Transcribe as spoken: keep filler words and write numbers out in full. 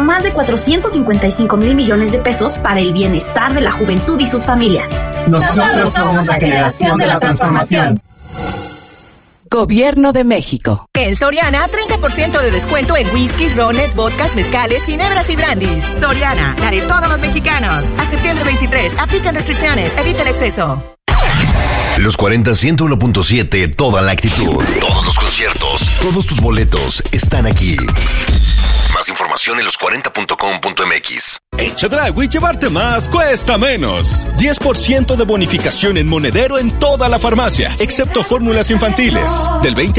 más de cuatrocientos cincuenta y cinco mil millones de pesos para el bienestar de la juventud y sus familias. Nosotros somos la generación de la transformación. Gobierno de México. En Soriana, treinta por ciento de descuento en whiskies, rones, vodkas, mezcales, ginebras y brandies. Soriana, la de todos los mexicanos. A septiembre veintitrés, aplican restricciones, evita el exceso. Los cuarenta, ciento uno punto siete, toda la actitud. Todos los conciertos, todos tus boletos están aquí. Más información en los cuarenta punto com punto m x. En Chedraui llevarte más cuesta menos. diez por ciento de bonificación en monedero en toda la farmacia, excepto fórmulas infantiles. Del veinte